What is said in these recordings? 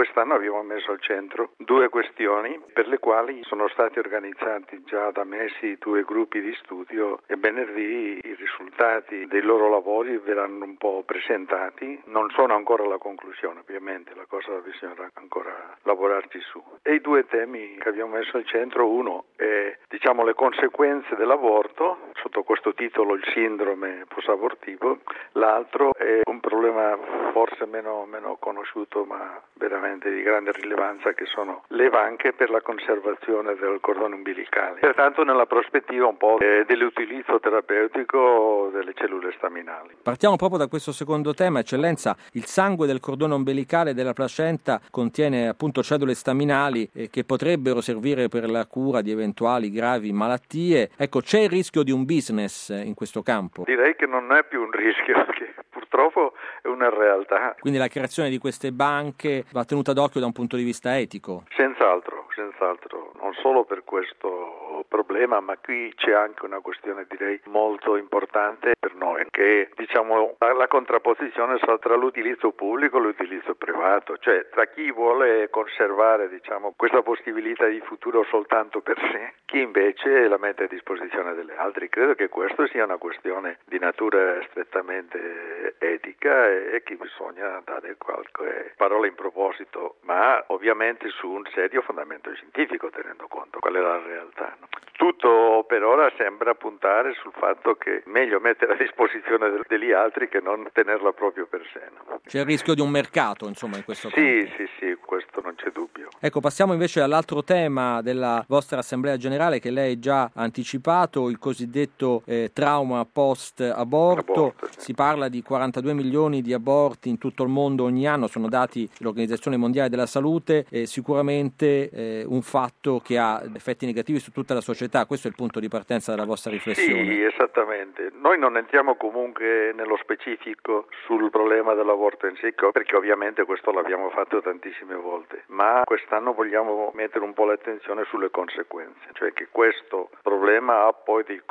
quest'anno abbiamo messo al centro due questioni per le quali sono stati organizzati già da mesi due gruppi di studio e venerdì i risultati dei loro lavori verranno un po' presentati. Non sono ancora la conclusione, ovviamente, la cosa bisognerà ancora lavorarci su. E i due temi che abbiamo messo al centro, uno è le conseguenze dell'aborto, sotto questo titolo il sindrome post-abortivo, l'altro è un problema forse meno conosciuto ma veramente di grande rilevanza, che sono le vanche per la conservazione del cordone umbilicale. Pertanto nella prospettiva un po' dell'utilizzo terapeutico delle cellule staminali. Partiamo proprio da questo secondo tema, eccellenza. Il sangue del cordone ombelicale e della placenta contiene appunto cellule staminali che potrebbero servire per la cura di eventuali gravi malattie. Ecco, c'è il rischio di un business in questo campo? Direi che non è più un rischio, perché purtroppo è una realtà. Quindi la creazione di queste banche va tenuta d'occhio da un punto di vista etico? Senz'altro, non solo per questo problema, ma qui c'è anche una questione direi molto importante per noi, che la contrapposizione tra l'utilizzo pubblico e l'utilizzo privato, cioè tra chi vuole conservare questa possibilità di futuro soltanto per sé, chi invece la mette a disposizione degli altri. Credo che questo sia una questione di natura strettamente etica e che bisogna dare qualche parola in proposito, ma ovviamente su un serio fondamento scientifico, tenendo conto qual è la realtà. Tutto per ora sembra puntare sul fatto che è meglio mettere a disposizione degli altri che non tenerla proprio per sé. C'è il rischio di un mercato, insomma, in questo campo. Sì, questo non c'è dubbio. Ecco, passiamo invece all'altro tema della vostra Assemblea Generale che lei già ha anticipato, il cosiddetto trauma post-aborto. Sì. Si parla di 42 milioni di aborti in tutto il mondo ogni anno, sono dati dell'Organizzazione Mondiale della Salute, sicuramente un fatto che ha effetti negativi su tutta la società. Questo è il punto di partenza della vostra riflessione. Sì, esattamente. Noi non entriamo comunque nello specifico sul problema dell'aborto in sé, perché ovviamente questo l'abbiamo fatto tantissime volte, ma quest'anno vogliamo mettere un po' l'attenzione sulle conseguenze, cioè che questo problema ha poi dei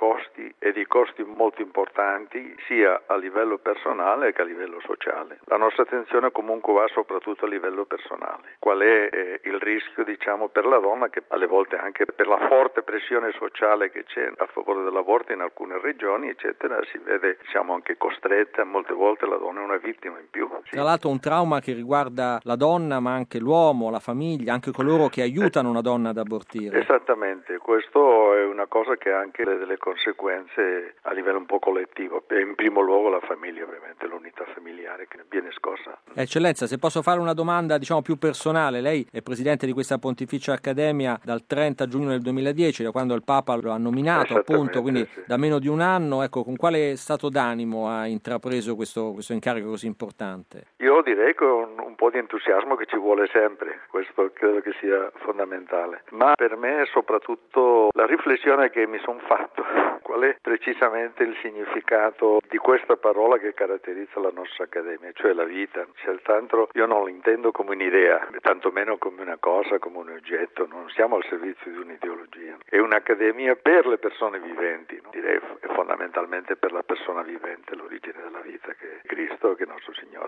costi molto importanti sia a livello personale che a livello sociale. La nostra attenzione comunque va soprattutto a livello personale. Qual è il rischio per la donna, che alle volte anche per la forte pressione sociale che c'è a favore dell'aborto in alcune regioni eccetera, si vede anche costretta, molte volte la donna è una vittima in più. Sì. Tra l'altro un trauma che riguarda la donna ma anche l'uomo, la famiglia, anche coloro che aiutano una donna ad abortire. Esattamente, questo è una cosa che ha anche delle conseguenze a livello un po' collettivo, e in primo luogo la famiglia, ovviamente l'unità familiare che viene scossa. Eccellenza, se posso fare una domanda più personale, lei è presidente di questa Pontificia Accademia dal 30 giugno del 2010, da quando il Papa lo ha nominato appunto, quindi sì. Da meno di un anno. Ecco, con quale stato d'animo ha intrapreso questo incarico così importante? Io direi con un po' di entusiasmo che ci vuole sempre, questo credo che sia fondamentale, ma per me è soprattutto la riflessione che mi sono fatto, qual è precisamente il significato di questa parola che caratterizza la nostra Accademia, cioè la vita. Pertanto io non l'intendo come un'idea, tantomeno come una cosa, come un oggetto, non siamo al servizio di un'ideologia, è un'accademia per le persone viventi, no? Direi fondamentalmente per la persona vivente, l'origine della vita che è Cristo, che è nostro Signore.